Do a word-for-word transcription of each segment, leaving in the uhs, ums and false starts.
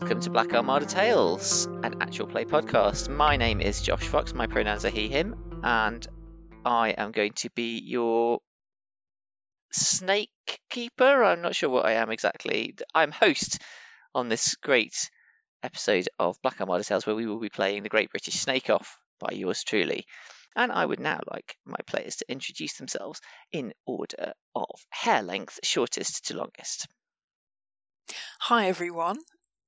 welcome to Black Armada Tales, an actual play podcast. My name is Josh Fox, my pronouns are he, him, and I am going to be your snake keeper. I'm not sure what I am exactly. I'm host on this great episode of Black Armada Tales where we will be playing The Great British Snake Off by yours truly. And I would now like my players to introduce themselves in order of hair length, shortest to longest. Hi everyone.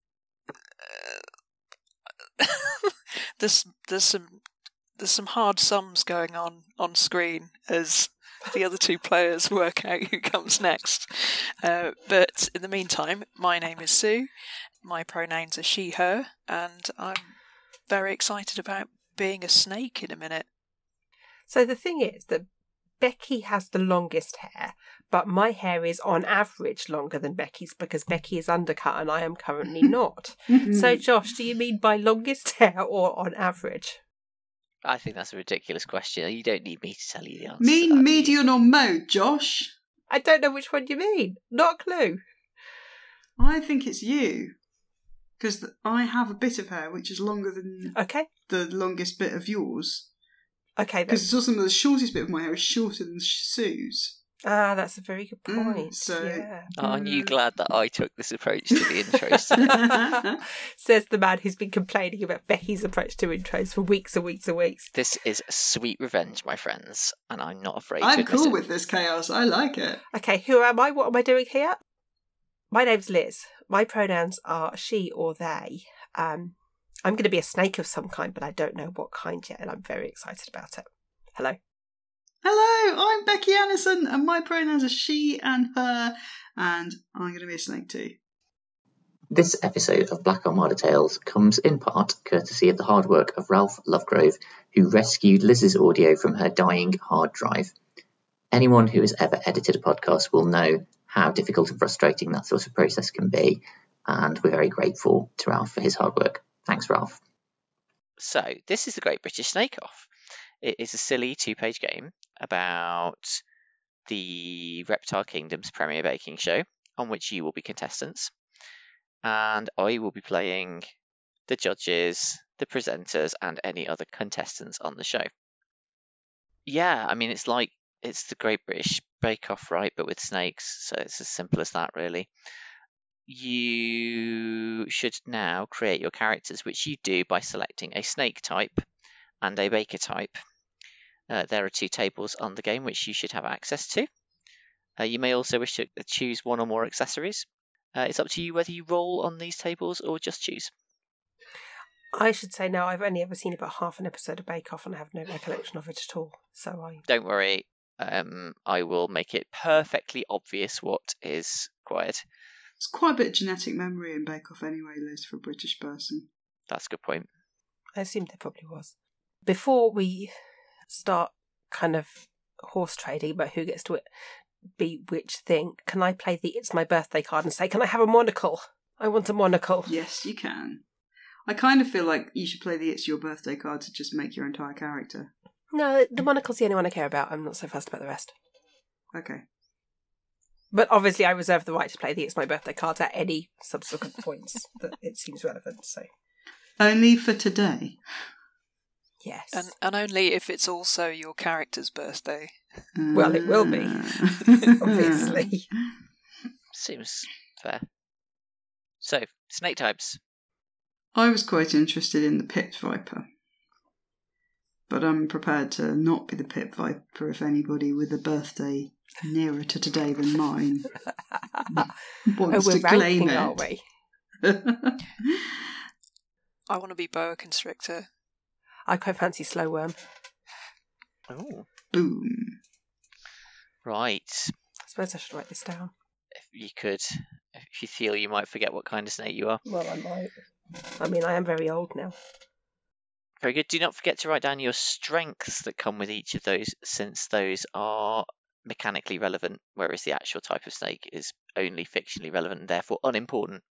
Uh, there's there's some there's some hard sums going on on screen as the other two players work out who comes next. Uh, but in the meantime, my name is Sue. My pronouns are she, her, and I'm very excited about being a snake in a minute. So the thing is that Becky has the longest hair, but my hair is on average longer than Becky's because Becky is undercut and I am currently not. So Josh, do you mean by longest hair or on average? I think that's a ridiculous question. You don't need me to tell you the answer. Mean, to that, median or mode, Josh? I don't know which one you mean. Not a clue. I think it's you. Because I have a bit of hair which is longer than Okay. the longest bit of yours. Okay, then. Because it's also the shortest bit of my hair is shorter than Sue's. Ah, that's a very good point. Mm, so- yeah. Aren't you glad that I took this approach to the intros today? Says the man who's been complaining about Becky's approach to intros for weeks and weeks and weeks. This is sweet revenge, my friends, and I'm not afraid to I'm admit cool it. with this chaos. I like it. Okay, who am I? What am I doing here? My name's Liz. My pronouns are she or they. Um, I'm going to be a snake of some kind, but I don't know what kind yet, and I'm very excited about it. Hello. Hello, I'm Becky Anderson, and my pronouns are she and her, and I'm going to be a snake too. This episode of Black Armada Tales comes in part courtesy of the hard work of Ralph Lovegrove, who rescued Liz's audio from her dying hard drive. Anyone who has ever edited a podcast will know how difficult and frustrating that sort of process can be, and we're very grateful to Ralph for his hard work. Thanks, Ralph. So, this is The Great British Snake Off. It is a silly two-page game about the Reptile Kingdom's premier baking show, on which you will be contestants. And I will be playing the judges, the presenters, and any other contestants on the show. Yeah, I mean, it's like, it's the Great British Bake Off, right? But with snakes, so it's as simple as that, really. You should now create your characters, which you do by selecting a snake type and a baker type. Uh, there are two tables on the game which you should have access to. Uh, you may also wish to choose one or more accessories. Uh, it's up to you whether you roll on these tables or just choose. I should say now I've only ever seen about half an episode of Bake Off and I have no recollection of it at all. So I Don't worry, um, I will make it perfectly obvious what is required. It's quite a bit of genetic memory in Bake Off anyway, Liz, for a British person. That's a good point. I assumed there probably was. Before we start kind of horse trading about who gets to be which thing, can I play the It's My Birthday card and say, can I have a monocle? I want a monocle. Yes, you can. I kind of feel like you should play the It's Your Birthday card to just make your entire character. No, the monocle's the only one I care about. I'm not so fussed about the rest. Okay. But obviously I reserve the right to play the It's My Birthday cards at any subsequent points that it seems relevant, so... Only for today. Yes. And and only if it's also your character's birthday. Well, it will be, obviously. Seems fair. So, snake types. I was quite interested in the pit viper. But I'm prepared to not be the pit viper if anybody with a birthday nearer to today than mine wants oh, we're to claim ranking, it. aren't we? I want to be boa constrictor. I quite fancy slow worm. Oh, Boom. right. I suppose I should write this down. If you could, if you feel you might forget what kind of snake you are. Well, I might. I mean, I am very old now. Very good. Do not forget to write down your strengths that come with each of those, since those are mechanically relevant, whereas the actual type of snake is only fictionally relevant and therefore unimportant.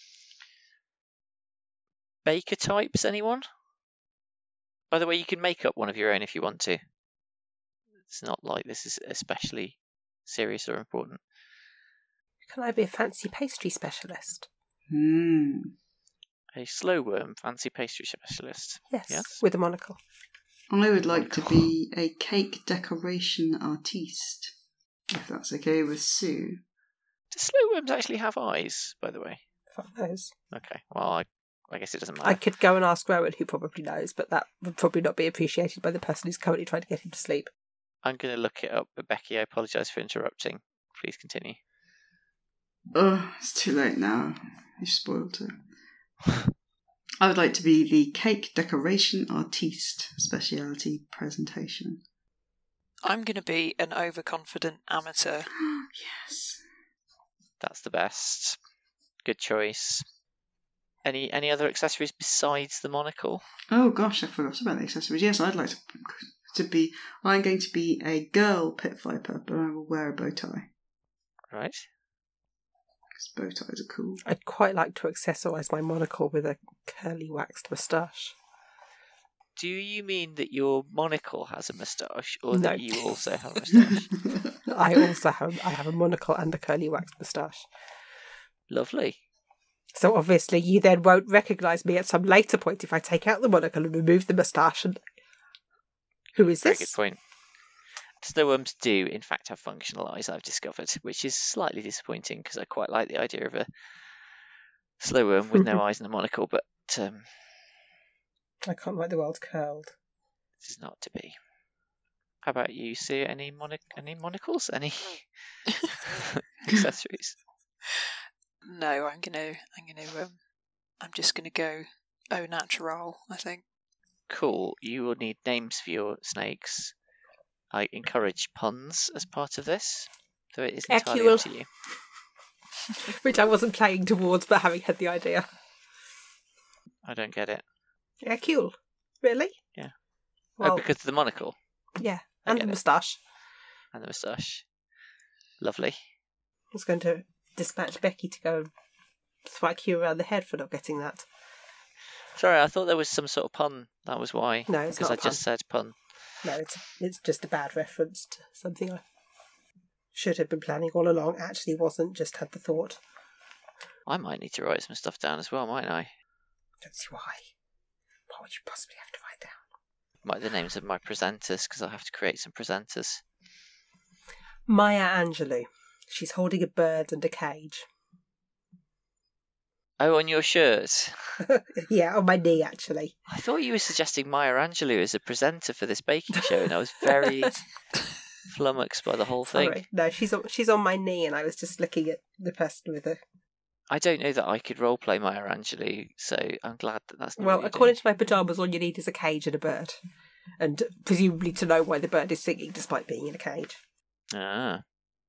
Baker types, anyone? By the way, you can make up one of your own if you want to. It's not like this is especially serious or important. Can I be a fancy pastry specialist? Mm. A slow worm fancy pastry specialist. Yes, Yes? with a monocle. I would like to be a cake decoration artiste, if that's okay with Sue. Do slow worms actually have eyes, by the way? Fuck knows. Okay, well, I, I guess it doesn't matter. I could go and ask Rowan, who probably knows, but that would probably not be appreciated by the person who's currently trying to get him to sleep. I'm going to look it up, but Becky, I apologise for interrupting. Please continue. Oh, it's too late now. You spoiled it. I would like to be the cake decoration artiste speciality presentation. I'm going to be an overconfident amateur. Yes. That's the best. Good choice. Any any other accessories besides the monocle? Oh gosh, I forgot about the accessories. Yes, I'd like to to be. I'm going to be a girl pit viper, but I will wear a bow tie Right. because bow ties are cool. I'd quite like to accessorise my monocle with a curly waxed moustache. Do you mean that your monocle has a moustache, or No. that you also have a moustache? I also have I have a monocle and a curly waxed moustache. Lovely. So obviously you then won't recognise me at some later point if I take out the monocle and remove the moustache. And who is Very this? good point. Slow worms do, in fact, have functional eyes, I've discovered, which is slightly disappointing because I quite like the idea of a slow worm with no eyes and a monocle, but um, I can't like the world curled. this is not to be. How about you, Sue? Any mono- any monocles? Any accessories? No, I'm gonna, I'm gonna, um, I'm just gonna go au natural. I think. Cool. You will need names for your snakes. I encourage puns as part of this, so it is entirely Hercule. up to you. Which I wasn't playing towards, but having had the idea. I don't get it. Hercule. Really? Yeah. Well, oh, because of the monocle yeah. I And get the it. moustache. and the moustache. Lovely. I was going to dispatch Becky to go and thwack you around the head for not getting that. Sorry, I thought there was some sort of pun. That was why. No, it's because not I a pun. just said pun. No, it's it's just a bad reference to something I should have been planning all along. Actually wasn't, just had the thought. I might need to write some stuff down as well, mightn't I? Don't see why. What would you possibly have to write down? Might the names of my presenters, because I'll have to create some presenters. Maya Angelou. She's holding a bird and a cage. Oh, on your shirt. Yeah, on my knee, actually. I thought you were suggesting Maya Angelou as a presenter for this baking show, and I was very flummoxed by the whole thing. Sorry. No, she's on, she's on my knee, and I was just looking at the person with her. I don't know that I could roleplay Maya Angelou, so I'm glad that that's not Well, what you're according doing. to my pyjamas, all you need is a cage and a bird. And presumably to know why the bird is singing despite being in a cage. Ah.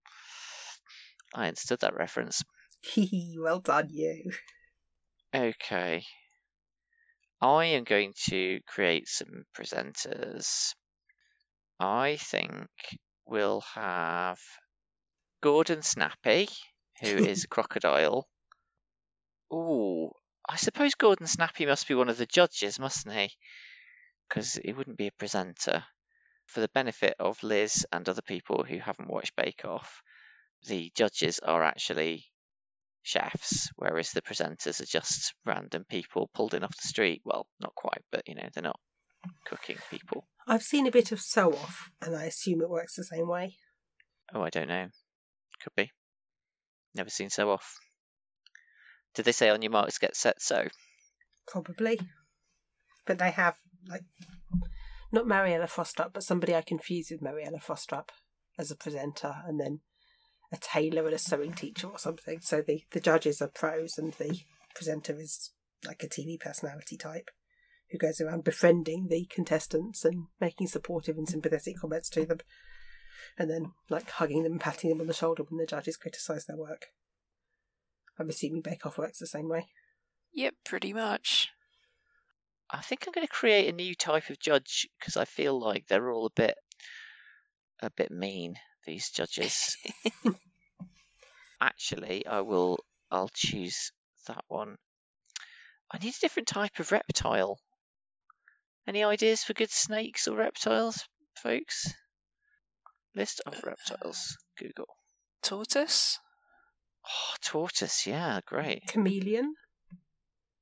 I understood that reference. Hee well done, you. Okay. I am going to create some presenters. I think we'll have Gordon Snappy, who is a crocodile. Ooh, I suppose Gordon Snappy must be one of the judges, mustn't he? Because he wouldn't be a presenter. For the benefit of Liz and other people who haven't watched Bake Off, the judges are actually chefs, whereas the presenters are just random people pulled in off the street. Well, not quite, but you know, they're not cooking people. I've seen a bit of Sew Off, and I assume it works the same way. Oh, I don't know. Could be. Never seen Sew Off. Did they say on your marks, get set, sew? Probably. But they have, like, not Mariella Frostrup, but somebody I confuse with Mariella Frostrup as a presenter, and then a tailor and a sewing teacher or something. So the, the judges are pros, and the presenter is like a T V personality type who goes around befriending the contestants and making supportive and sympathetic comments to them, and then like hugging them and patting them on the shoulder when the judges criticise their work. I'm assuming Bake Off works the same way. Yep, pretty much. I think I'm going to create a new type of judge because I feel like they're all a bit, a bit mean. These judges. Actually, I will. I'll choose that one. I need a different type of reptile. Any ideas for good snakes or reptiles, folks? List of reptiles. Google. Tortoise? Oh, tortoise. Yeah, great. Chameleon?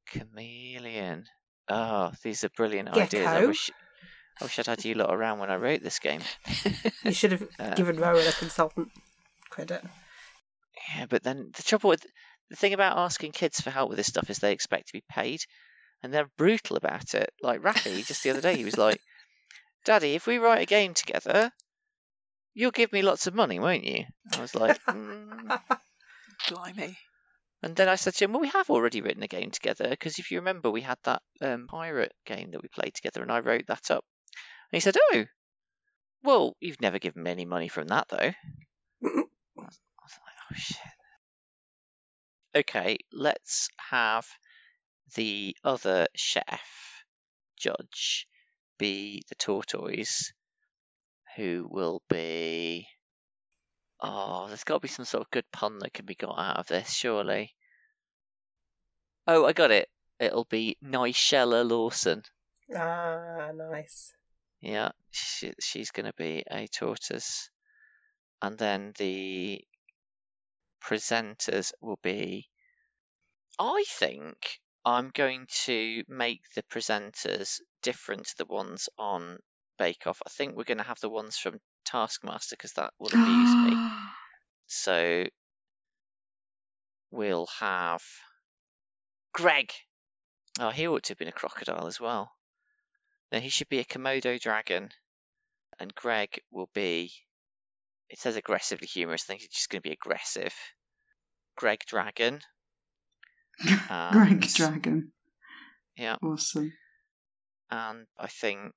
Chameleon. Oh, these are brilliant Gecko. ideas. I wish, I wish I'd had you lot around when I wrote this game. You should have Uh, given Rowan a consultant credit. Yeah, but then the trouble with the thing about asking kids for help with this stuff is they expect to be paid, and they're brutal about it. Like Rafi, just the other day, he was like, "Daddy, if we write a game together, you'll give me lots of money, won't you?" I was like, mm. Blimey. And then I said to him, "Well, we have already written a game together, because if you remember, we had that um, pirate game that we played together, and I wrote that up." And he said, "Oh, well, you've never given me any money from that, though." I was, I was like, "Oh shit." Okay, let's have the other chef judge be the tortoise, who will be. Oh, there's got to be some sort of good pun that can be got out of this, surely. Oh, I got it. It'll be Nigella Lawson. Ah, nice. Yeah, she, she's going to be a tortoise. And then the presenters will be. I think I'm going to make the presenters different to the ones on Bake Off. I think we're going to have the ones from Taskmaster, because that will amuse me. So we'll have Greg. Oh, he ought to have been a crocodile as well. No, he should be a Komodo dragon. And Greg will be. It says aggressively humorous. I think it's just going to be aggressive. Greg Dragon. And, Greg Dragon. Yeah. Awesome. And I think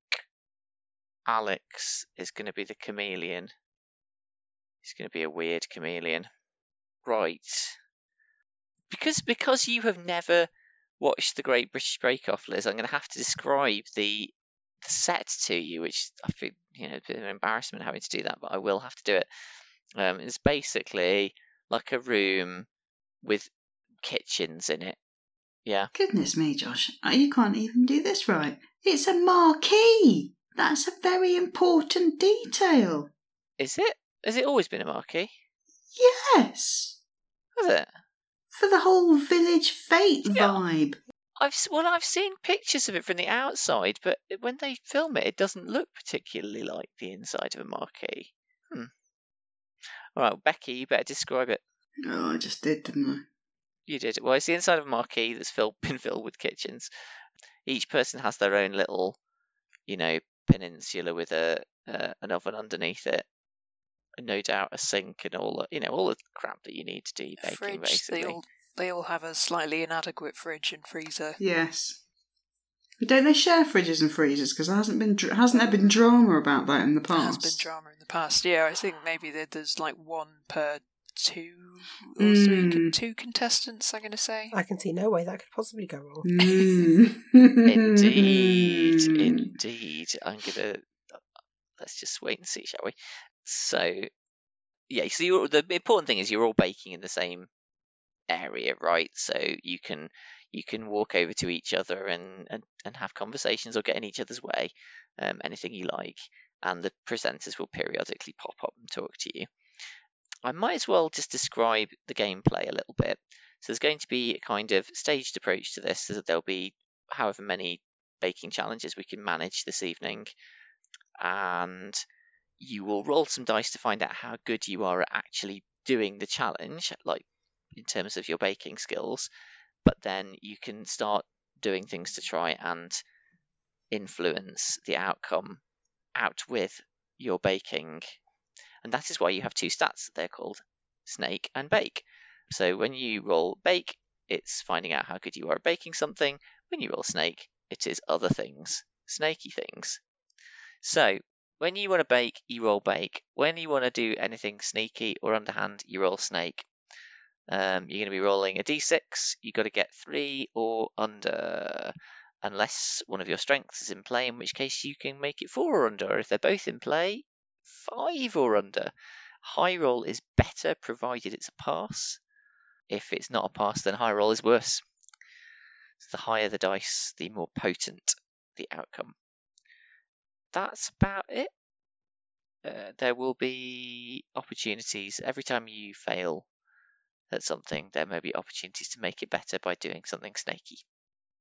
Alex is going to be the chameleon. He's going to be a weird chameleon. Right. Because because you have never watched the Great British Bake Off, Liz, I'm going to have to describe the, the set to you, which I feel, you know, a bit of an embarrassment having to do that, but I will have to do it. Um, it's basically like a room with kitchens in it. Yeah. Goodness me, Josh. You can't even do this right. It's a marquee. That's a very important detail. Is it? Has it always been a marquee? Yes. Has it? For the whole village fete Yeah. vibe. I've well, I've seen pictures of it from the outside, but when they film it, it doesn't look particularly like the inside of a marquee. Hmm. All right, Becky, you better describe it. Oh, I just did, didn't I? You did. Well, it's the inside of a marquee that's filled, been filled with kitchens. Each person has their own little, you know, peninsula with a uh, an oven underneath it. And no doubt a sink and all, you know, all the crap that you need to do baking, Fridge, basically. they all, they all have a slightly inadequate fridge and freezer. Yes. But don't they share fridges and freezers? Because there hasn't been dr- hasn't there been drama about that in the There has past? been drama in the past. Yeah, I think maybe there- there's like one per two or three, con- Mm. two contestants, I'm going to say. I can see no way that could possibly go wrong. Mm. Indeed, indeed. I'm gonna. Let's just wait and see, shall we? So, yeah. So you're, the important thing is you're all baking in the same area, right? So you can you can walk over to each other and and, and have conversations or get in each other's way, um, anything you like. And the presenters will periodically pop up and talk to you. I might as well just describe the gameplay a little bit. So there's going to be a kind of staged approach to this. So that there'll be however many baking challenges we can manage this evening, and you will roll some dice to find out how good you are at actually doing the challenge, like in terms of your baking skills. But then you can start doing things to try and influence the outcome out with your baking. And that is why you have two stats. They're called Snake and Bake. So when you roll Bake, it's finding out how good you are at baking something. When you roll Snake, it is other things, snaky things. So when you want to bake, you roll Bake. When you want to do anything sneaky or underhand, you roll Snake. Um, you're going to be rolling a d six. You've got to get three or under, unless one of your strengths is in play, in which case you can make it four or under. If they're both in play, five or under. High roll is better, provided it's a pass. If it's not a pass, then high roll is worse. So the higher the dice, the more potent the outcome. That's about it. Uh, there will be opportunities. Every time you fail at something, there may be opportunities to make it better by doing something snaky.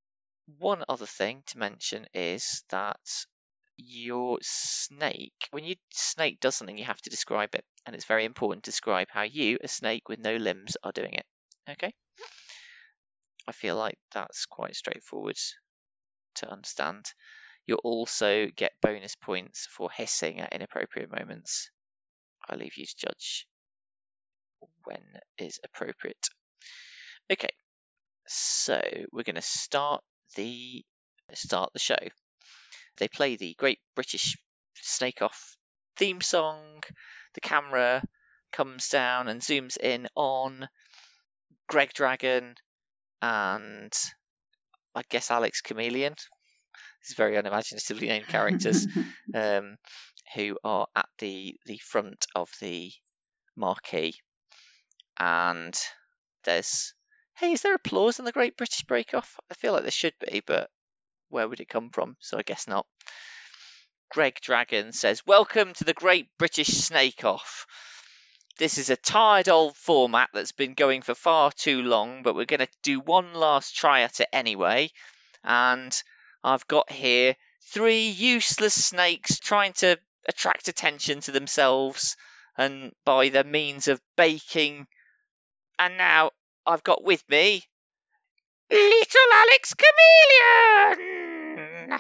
one other thing to mention is that your snake, when your snake does something, you have to describe it, and it's very important to describe how you, a snake with no limbs, are doing it. Okay? I feel like that's quite straightforward to understand. You'll also get bonus points for hissing at inappropriate moments. I leave you to judge when is appropriate. Okay, so we're going to start the start the show. They play the Great British Snake Off theme song. The camera comes down and zooms in on Greg Dragon and I guess Alex Chameleon. These very unimaginatively named characters um, who are at the, the front of the marquee. And there's, hey, is there applause in the Great British Break Off? I feel like there should be, but where would it come from? So I guess not. Greg Dragon says, "Welcome to the Great British Snake Off. This is a tired old format that's been going for far too long, but we're going to do one last try at it anyway. And I've got here three useless snakes trying to attract attention to themselves and by the means of baking. And now I've got with me little Alex Chameleon.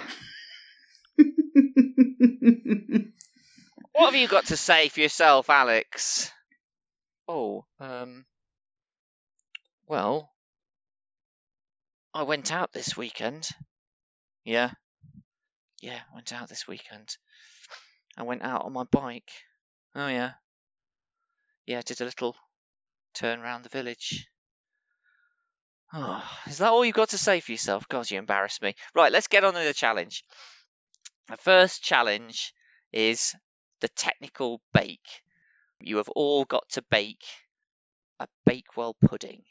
What have you got to say for yourself, Alex?" Oh, um, well, I went out this weekend. Yeah, yeah, I went out this weekend. I went out on my bike. Oh, yeah. Yeah, I did a little turn around the village. Oh, is that all you've got to say for yourself? God, you embarrass me. Right, let's get on to the challenge. The first challenge is the technical bake. You have all got to bake a Bakewell pudding.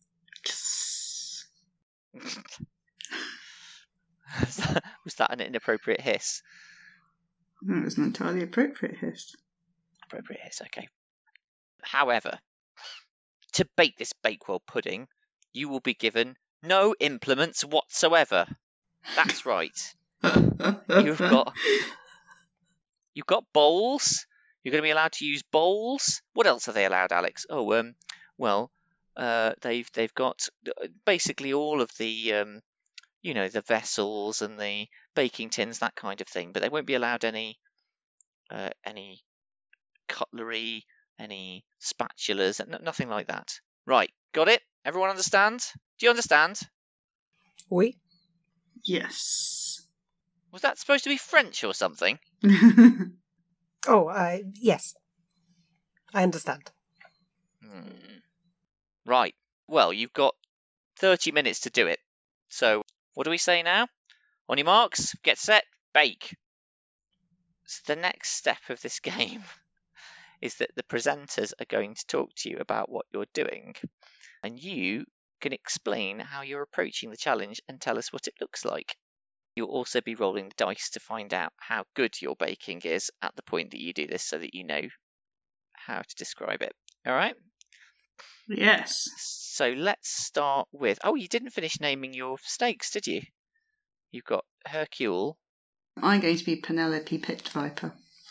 Was that an inappropriate hiss? No, it was an entirely appropriate hiss. Appropriate hiss, okay. However, to bake this Bakewell pudding, you will be given no implements whatsoever. That's right. You've got you've got bowls. You're going to be allowed to use bowls. What else are they allowed, Alex? Oh, um, well, uh, they've they've got basically all of the um, you know, the vessels and the baking tins, that kind of thing. But they won't be allowed any uh, any cutlery, any spatulas, n- nothing like that. Right, got it? Everyone understand? Do you understand? Oui. Yes. Was that supposed to be French or something? Oh, uh, yes. I understand. Hmm. Right. Well, you've got thirty minutes to do it. So, what do we say now? On your marks, get set, bake. So the next step of this game is that the presenters are going to talk to you about what you're doing. And you can explain how you're approaching the challenge and tell us what it looks like. You'll also be rolling the dice to find out how good your baking is at the point that you do this so that you know how to describe it. All right? Yes. So let's start with... Oh, you didn't finish naming your snakes, did you? You've got Hercule. I'm going to be Penelope Pit Viper.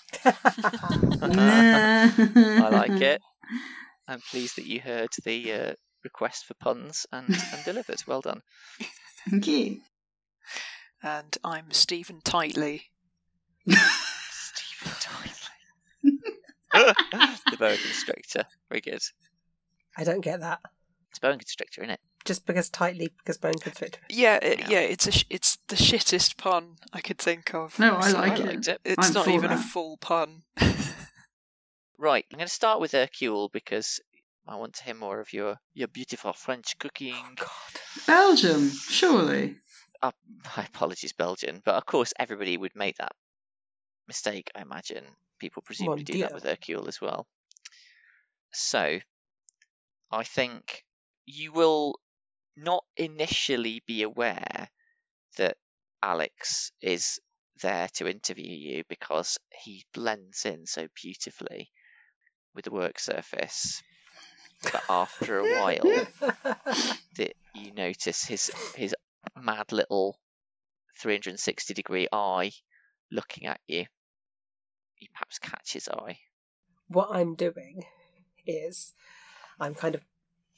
I like it. I'm pleased that you heard the uh, request for puns and, and delivered. Well done. Thank you. And I'm Stephen Tightly. Stephen Tightly. The boa constrictor. Very good. I don't get that. It's boa constrictor, isn't it? Just because tightly, because bone constrictor. Yeah, it, Yeah. yeah, it's a sh- it's the shittest pun I could think of. No, I So like I it. liked it. It's I'm not for even a that. full pun. Right, I'm going to start with Hercule because I want to hear more of your, your beautiful French cooking. Belgium, surely. Uh, my apologies, Belgian, but of course everybody would make that mistake, I imagine. People presumably Mon do that Dieu. with Hercule as well. So, I think you will not initially be aware that Alex is there to interview you because he blends in so beautifully with the work surface. But after a while, that you notice his his mad little three hundred sixty degree eye looking at you. You perhaps catch his eye. What I'm doing is I'm kind of...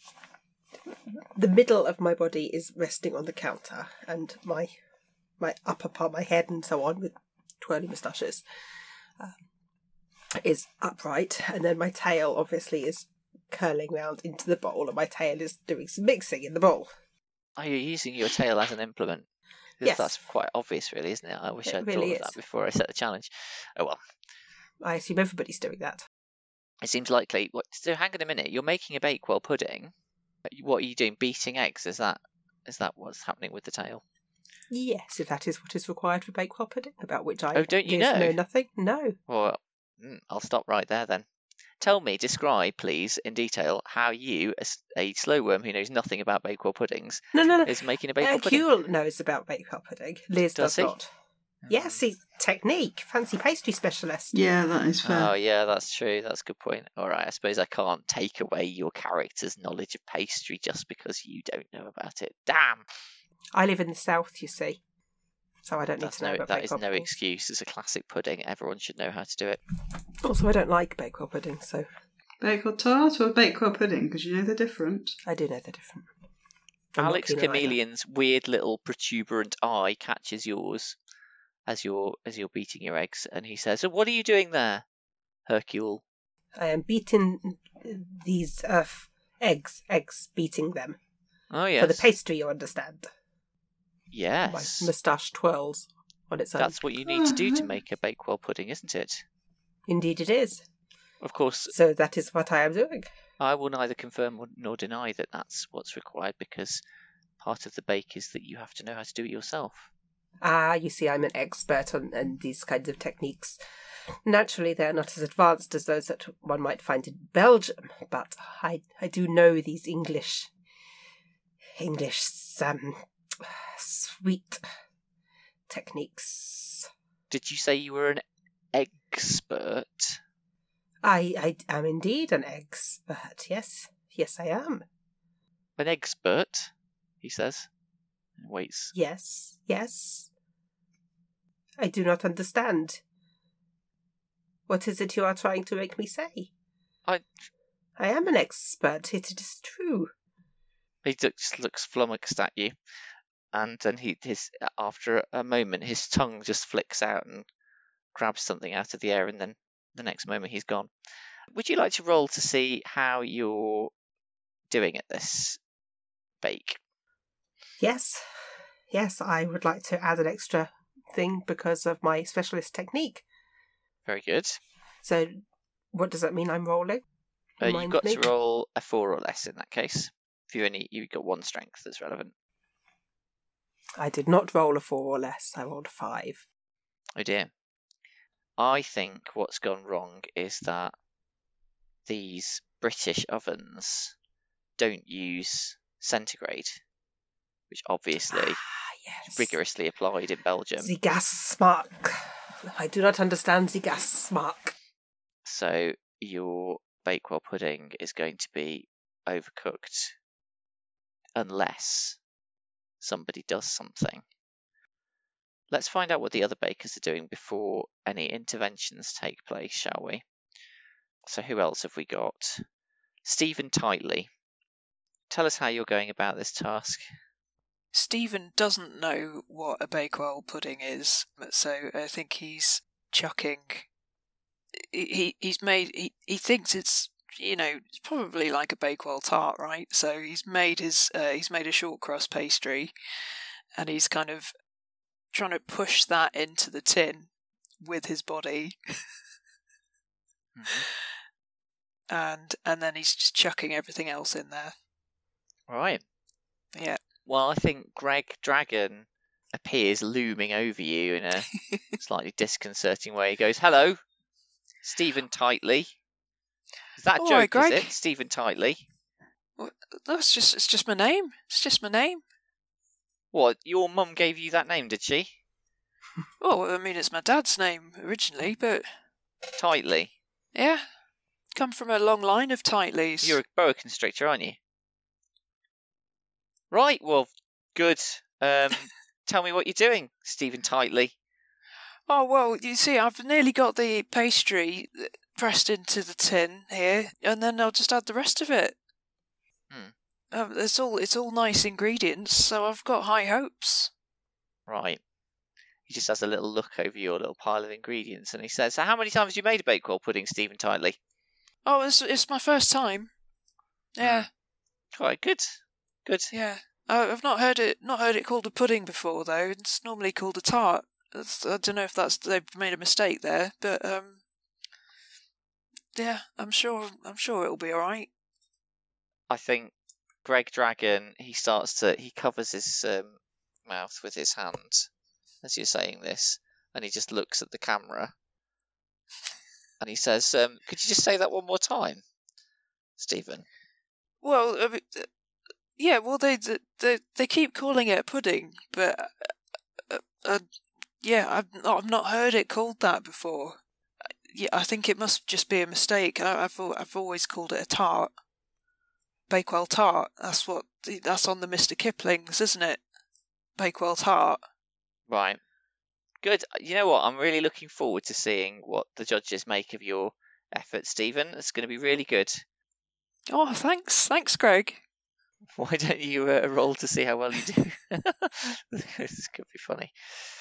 The middle of my body is resting on the counter, and my my upper part, my head and so on, with twirly moustaches, um, is upright, and then my tail obviously is curling round into the bowl, and my tail is doing some mixing in the bowl. Are you using your tail as an implement? 'Cause Yes. That's quite obvious, really, isn't it? I wish It I'd really thought of is. that before I set the challenge. Oh well. I assume everybody's doing that. It seems likely. What, so hang on a minute. You're making a Bakewell pudding. What are you doing? Beating eggs? Is that is that what's happening with the tail? Yes, if that is what is required for Bakewell pudding, about which I Oh, don't you yes, know? know nothing. No. Well, mm, I'll stop right there then. Tell me, describe, please, in detail, how you, a, s- a slow worm who knows nothing about Bakewell puddings, No, no, no. is making a Bakewell pudding. Hercule knows about Bakewell pudding. Liz Does does, he? not. Yes, he's technique, fancy pastry specialist. Yeah, that is fair. Oh, yeah, that's true. That's a good point. All right, I suppose I can't take away your character's knowledge of pastry just because you don't know about it. Damn! I live in the south, you see, so I don't need That's to know no, about that is Bakewell no puddings. excuse. It's a classic pudding. Everyone should know how to do it. Also, I don't like Bakewell pudding, so Bakewell tart or Bakewell pudding? Because you know they're different. I do know they're different. I'm not Alex keen on either. Chameleon's weird little protuberant eye catches yours as you're as you're beating your eggs, and he says, "So what are you doing there, Hercule?" I am beating these uh, f- eggs, eggs, beating them. Oh yes, For the pastry, you understand. yes. My moustache twirls on its own. That's what you need to do to make a Bakewell pudding, isn't it? Indeed it is. Of course, So that is what I am doing. I will neither confirm nor deny that that's what's required, because part of the bake is that you have to know how to do it yourself. Ah, you see, I'm an expert on, on these kinds of techniques. Naturally, they're not as advanced as those that one might find in Belgium, but I, I do know these English, English, um, sweet techniques. Did you say you were an expert? I, I am indeed an expert, yes. Yes, I am. An expert, he says. And waits. Yes, yes. I do not understand. What is it you are trying to make me say? I. I am an expert, it is true. He just looks flummoxed at you, and then he his after a moment his tongue just flicks out and grabs something out of the air, and then the next moment he's gone. Would you like to roll to see how you're doing at this bake? Yes, yes, I would like to add an extra thing because of my specialist technique. Very good. So, what does that mean I'm rolling? Uh, you've Remind got me. to roll a four or less in that case. If you only you've got one strength that's relevant. I did not roll a four or less, I rolled a five. Oh dear. I think what's gone wrong is that these British ovens don't use centigrade, which obviously Ah, is yes. rigorously applied in Belgium. The gas mark. I do not understand the gas mark. So your Bakewell pudding is going to be overcooked unless somebody does something. Let's find out what the other bakers are doing before any interventions take place, shall we? So who else have we got? Stephen Tightly. Tell us how you're going about this task. Stephen doesn't know what a Bakewell pudding is, so I think he's chucking. He, he he's made. He, he thinks it's you know it's probably like a Bakewell tart, right? So he's made his uh, he's made a short crust pastry, and he's kind of trying to push that into the tin with his body, Mm-hmm. and and then he's just chucking everything else in there. All right. Yeah. Well, I think Greg Dragon appears looming over you in a slightly disconcerting way. He goes, "Hello, Stephen Tightly." Is that a All joke, right, Greg. is it? Stephen Tightly. Well, that's just it's just my name. It's just my name. What, your mum gave you that name, did she? Oh, I mean, it's my dad's name originally, but Tightly. yeah, come from a long line of Tightleys. You're a boa constrictor, aren't you? Right, well, good. Um, tell me what you're doing, Stephen Titley. Oh, well, you see, I've nearly got the pastry pressed into the tin here, and then I'll just add the rest of it. Hmm. Um, it's all it's all nice ingredients, so I've got high hopes. Right. He just has a little look over your little pile of ingredients, and he says, "So, how many times have you made a Bakewell pudding, Stephen Titley?" Oh, it's it's my first time. Yeah, Quite good. Good. yeah. I- I've not heard it not heard it called a pudding before though. It's normally called a tart. It's, I don't know if that's they've made a mistake there, but um, yeah, I'm sure I'm sure it'll be all right. I think Greg Dragon, he starts to, he covers his um, mouth with his hand as you're saying this, and he just looks at the camera, and he says, um, "Could you just say that one more time, Stephen?" Well, I mean, uh, yeah, well they they they keep calling it a pudding, but uh, uh, yeah, I've not, I've not heard it called that before. Yeah, I think it must just be a mistake. I, I've al- I've always called it a tart, Bakewell tart. That's what that's on the Mister Kipling's, isn't it? Bakewell tart. Right. Good. You know what? I'm really looking forward to seeing what the judges make of your effort, Stephen. It's going to be really good. Oh, thanks, thanks, Greg. Why don't you uh, roll to see how well you do? This could be funny.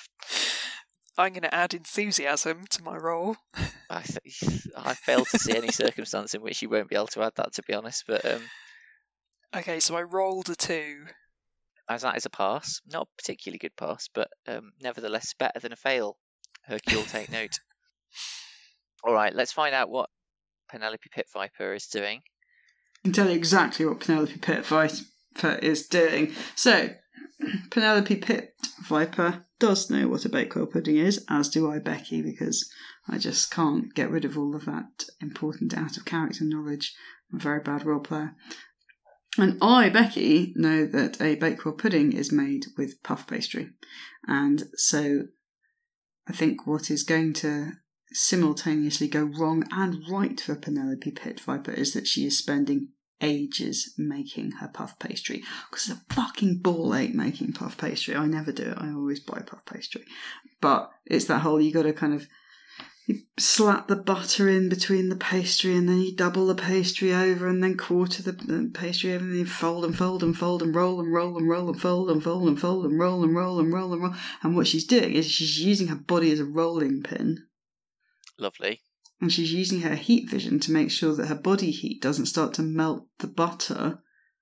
I'm going to add enthusiasm to my role. I, th- I fail to see any circumstance in which you won't be able to add that, to be honest. But um, Okay, so I rolled a two. as that is a pass, not a particularly good pass, but um, nevertheless better than a fail. Hercule, take note. All right, let's find out what Penelope Pitviper is doing. I can tell you exactly what Penelope Pitviper is doing. So, Penelope Pitviper does know what a Bakewell pudding is, as do I, Becky, because I just can't get rid of all of that important out-of-character knowledge. I'm a very bad role player. And I, Becky, know that a Bakewell pudding is made with puff pastry. And so I think what is going to simultaneously go wrong and right for Penelope Pitviper is that she is spending ages making her puff pastry. Because it's a fucking ball ache making puff pastry. I never do it. I always buy puff pastry. But it's that whole, you got to kind of you slap the butter in between the pastry, and then you double the pastry over, and then quarter the pastry over, and then you fold and fold and fold and roll and roll and roll and fold and fold and fold and roll and roll and roll and roll. And what she's doing is she's using her body as a rolling pin. Lovely. And she's using her heat vision to make sure that her body heat doesn't start to melt the butter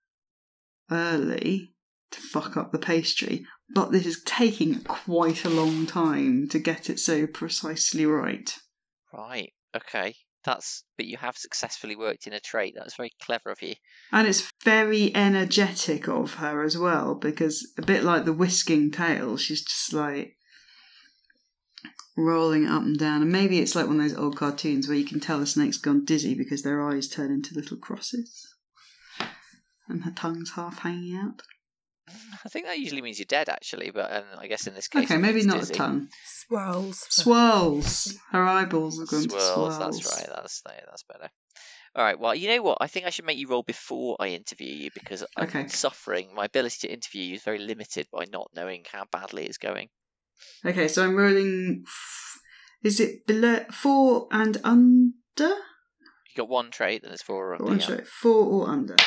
early to fuck up the pastry. But this is taking quite a long time to get it so precisely right. Right. Okay. That's. But you have successfully worked in a trade. That's very clever of you. And it's very energetic of her as well, because a bit like the whisking tail, she's just like rolling up and down. And maybe it's like one of those old cartoons where you can tell the snake's gone dizzy because their eyes turn into little crosses and her tongue's half hanging out. I think that usually means you're dead, actually, but um, I guess in this case... Okay, maybe not dizzy. a tongue. Swirls. Swirls. Her eyeballs have gone Swirls, to swirls. that's right, that's, that's better. All right, well, you know what? I think I should make you roll before I interview you, because I'm Okay. suffering. My ability to interview you is very limited by not knowing how badly it's going. Okay, so I'm rolling... F- is it below four and under? You got one trait, then it's four or under. One yeah. trait. Four or under.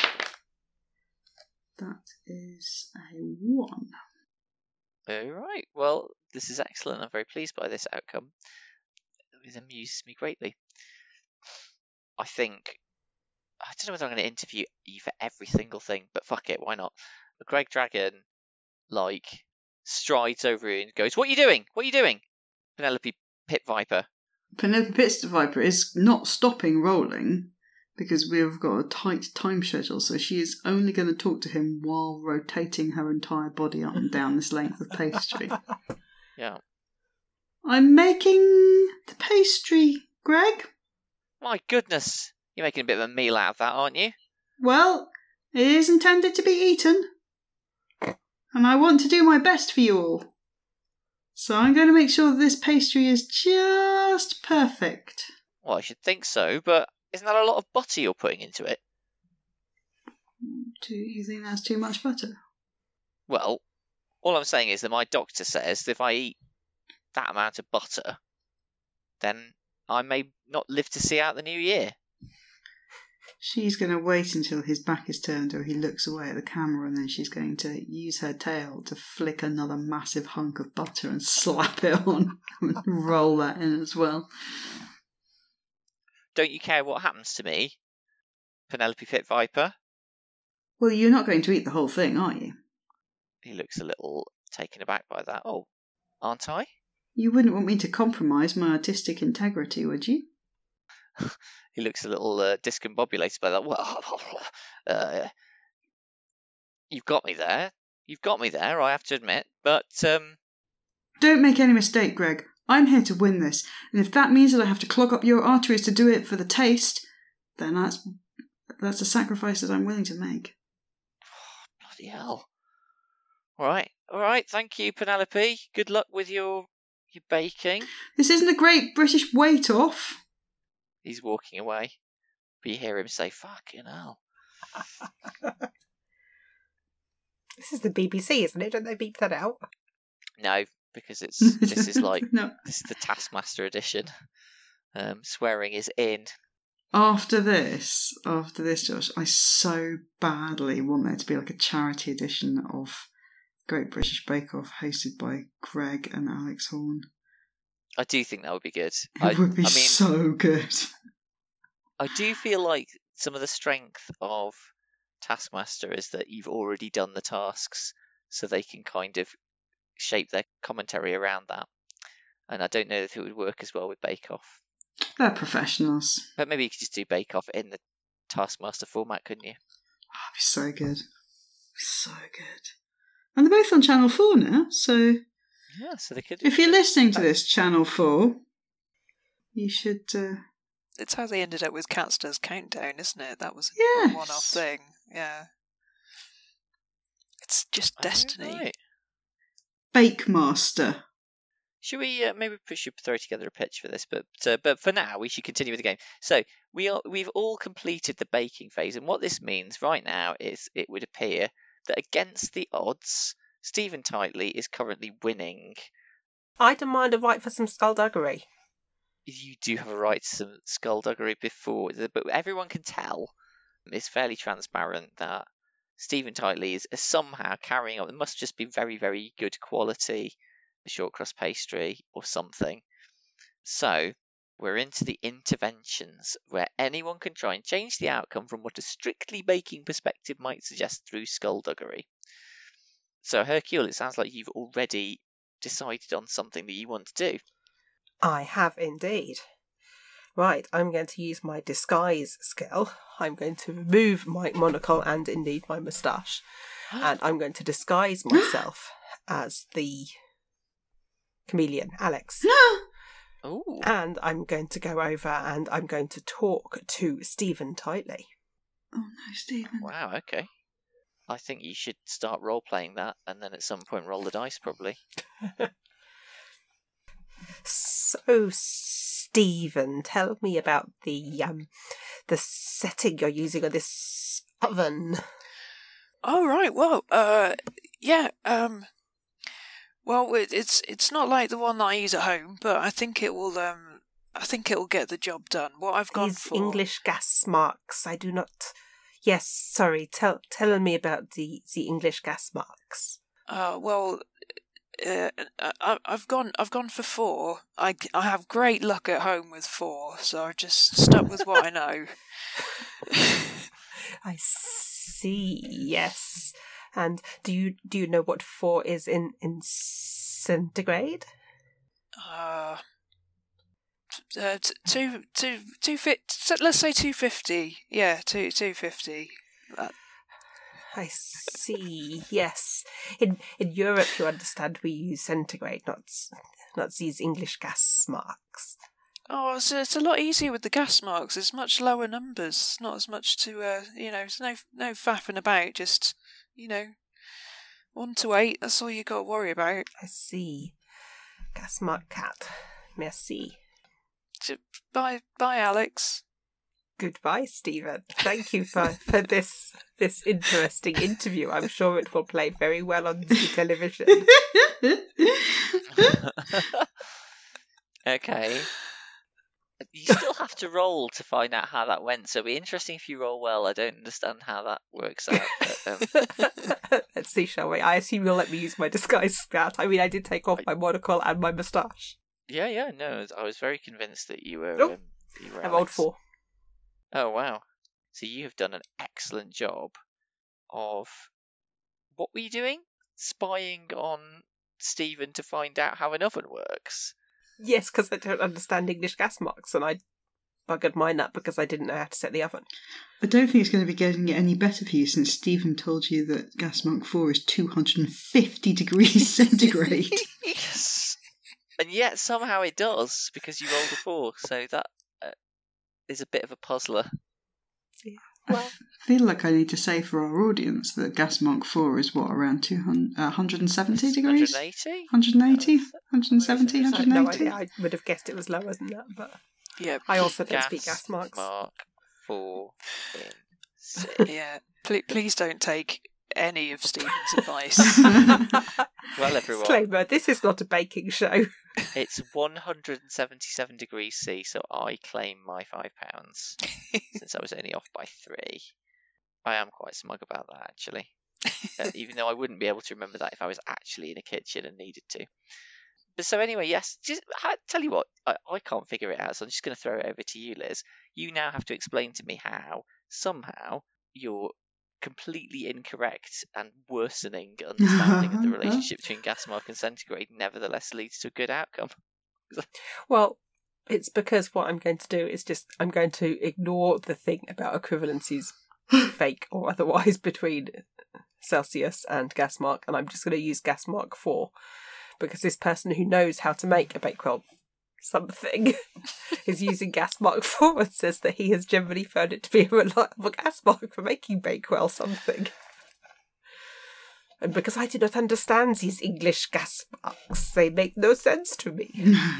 That is a one. All right. Well, this is excellent. I'm very pleased by this outcome. It amuses me greatly. I think I don't know whether I'm going to interview you for every single thing, but fuck it, why not? But Greg Dragon, like, strides over you and goes, "What are you doing? What are you doing?" Penelope Pitviper. Penelope Pitviper is not stopping rolling because we've got a tight time schedule, so she is only going to talk to him while rotating her entire body up and down this length of pastry. Yeah. I'm making the pastry, Greg. My goodness, you're making a bit of a meal out of that, aren't you? Well, it is intended to be eaten, and I want to do my best for you all. So I'm going to make sure that this pastry is just perfect. Well, I should think so, but isn't that a lot of butter you're putting into it? Do you think that's too much butter? Well, All I'm saying is that my doctor says that if I eat that amount of butter, then I may not live to see out the new year. She's going to wait until his back is turned or he looks away at the camera, and then she's going to use her tail to flick another massive hunk of butter and slap it on and roll that in as well. Don't you care what happens to me, Penelope Pit Viper? Well, you're not going to eat the whole thing, are you? He looks a little taken aback by that. Oh, aren't I? You wouldn't want me to compromise my artistic integrity, would you? He looks a little uh, discombobulated by that. Well, uh, you've got me there. You've got me there, I have to admit. But, um... Don't make any mistake, Greg. I'm here to win this. And if that means that I have to clog up your arteries to do it for the taste, then that's that's a sacrifice that I'm willing to make. Bloody hell. All right, all right. Thank you, Penelope. Good luck with your your baking. This isn't a great British weight-off. He's walking away. But you hear him say, fucking hell. This is the B B C, isn't it? Don't they beep that out? No, because it's this is like no. This is the Taskmaster edition. Um, swearing is in. After this, after this, Josh, I so badly want there to be like a charity edition of Great British Bake Off hosted by Greg and Alex Horne. I do think that would be good. It I, would be I mean, so good. I do feel like some of the strength of Taskmaster is that you've already done the tasks, so they can kind of shape their commentary around that. And I don't know if it would work as well with Bake Off. They're professionals. But maybe you could just do Bake Off in the Taskmaster format, couldn't you? Oh, it'd be so good. So good. And they're both on Channel four now, so... Yeah, so they could... If you're listening to this, Channel four, you should... Uh... It's how they ended up with Catsters Countdown, isn't it? That was a yes. one-off thing. Yeah. It's just destiny. Oh, right. Bake Master. Should we uh, maybe we should throw together a pitch for this, but uh, but for now we should continue with the game. So we are we've all completed the baking phase, and what this means right now is it would appear that against the odds, Stephen Titley is currently winning. I demand a right for some skullduggery. You do have a right to some skullduggery before, but everyone can tell. It's fairly transparent that Stephen Titley is somehow carrying on. It must just be very, very good quality short crust pastry or something. So we're into the interventions where anyone can try and change the outcome from what a strictly baking perspective might suggest through skullduggery. So Hercule, it sounds like you've already decided on something that you want to do. I have indeed. Right, I'm going to use my disguise skill. I'm going to remove my monocle and indeed my moustache, and I'm going to disguise myself as the chameleon, Alex. Ooh. And I'm going to go over and I'm going to talk to Stephen Titley. Oh no, Stephen. Wow, okay. I think you should start role-playing that and then at some point roll the dice, probably. So, Stephen, tell me about the um, the setting you're using on this oven. Oh, right, well, uh, yeah, um... Well, it's it's not like the one that I use at home, but I think it will. Um, I think it will get the job done. What I've gone These for English gas marks. I do not. Yes, sorry. Tell tell me about the the English gas marks. Uh, well, uh, I, I've gone I've gone for four. I I have great luck at home with four, so I've just stuck with what I know. I see. Yes. And do you do you know what four is in in centigrade? Uh, uh t- two two two fit. Let's say two fifty. Yeah, two two fifty. That. I see. Yes, in in Europe, you understand, we use centigrade, not not these English gas marks. Oh, it's, it's a lot easier with the gas marks. It's much lower numbers. Not as much to uh, you know. There's no no faffing about. Just. You know, one to eight, that's all you got to worry about. I see. Gas mark cat. Merci. Bye, bye, Alex. Goodbye, Stephen. Thank you for, for this this interesting interview. I'm sure it will play very well on the television. Okay. You still have to roll to find out how that went, so it'll be interesting if you roll well. I don't understand how that works out. But, um... Let's see, shall we? I assume you'll let me use my disguise scout. I mean, I did take off my monocle and my moustache. Yeah, yeah, no, I was very convinced that you were. Oh, um, you were I rolled Alex. four. Oh, wow. So you have done an excellent job of... What were you doing? Spying on Stephen to find out how an oven works? Yes, because I don't understand English gas marks, and I buggered mine up because I didn't know how to set the oven. I don't think it's going to be getting any better for you since Stephen told you that gas mark four is two hundred fifty degrees centigrade. Yes. And yet somehow it does, because you rolled a four, so that uh, is a bit of a puzzler. Yeah. Well, I feel like I need to say for our audience that gas mark four is what, around two hundred, uh, one hundred seventy degrees? one hundred eighty? one hundred eighty? one hundred seventy? I one have hundred no eighty? idea. I would have guessed it was lower than that, but Yeah, I also don't Gas speak gas marks. mark four in six. yeah. Please, please don't take any of Stephen's advice. Well, everyone, Disclaimer, this is not a baking show. it's one hundred seventy-seven degrees C, so I claim my five pounds, since I was only off by three. I am quite smug about that, actually. Uh, even though I wouldn't be able to remember that if I was actually in a kitchen and needed to. But so anyway, yes, just I, tell you what, I, I can't figure it out, so I'm just going to throw it over to you, Liz. You now have to explain to me how, somehow, your completely incorrect and worsening understanding of the relationship between gas mark and centigrade nevertheless leads to a good outcome. Well, it's because what I'm going to do is just, I'm going to ignore the thing about equivalencies, fake or otherwise, between Celsius and gas mark, and I'm just going to use gas mark four, because this person who knows how to make a Bakewell something is using gas mark four and says that he has generally found it to be a reliable gas mark for making Bakewell something. And because I do not understand these English gas marks, they make no sense to me.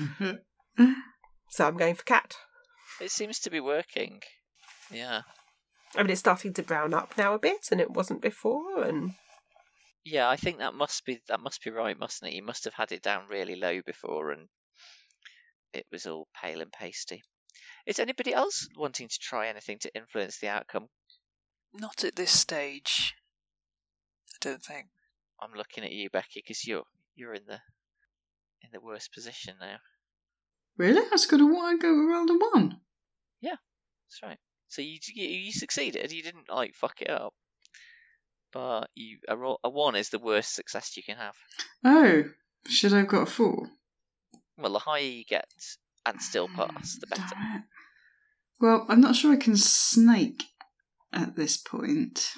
So I'm going for cat. It seems to be working. Yeah. I mean, it's starting to brown up now a bit, and it wasn't before, and... Yeah, I think that must be that must be right, mustn't it? You must have had it down really low before, and it was all pale and pasty. Is anybody else wanting to try anything to influence the outcome? Not at this stage. I don't think. I'm looking at you, Becky, because you're you're in the in the worst position now. Really? I just got a one. Go rolled a one. Yeah, that's right. So you you, you succeeded. You didn't like fuck it up. But you a, roll, a one is the worst success you can have. Oh, should I have got a four? Well, the higher you get and still pass, the better. Damn it. Well, I'm not sure I can snake at this point.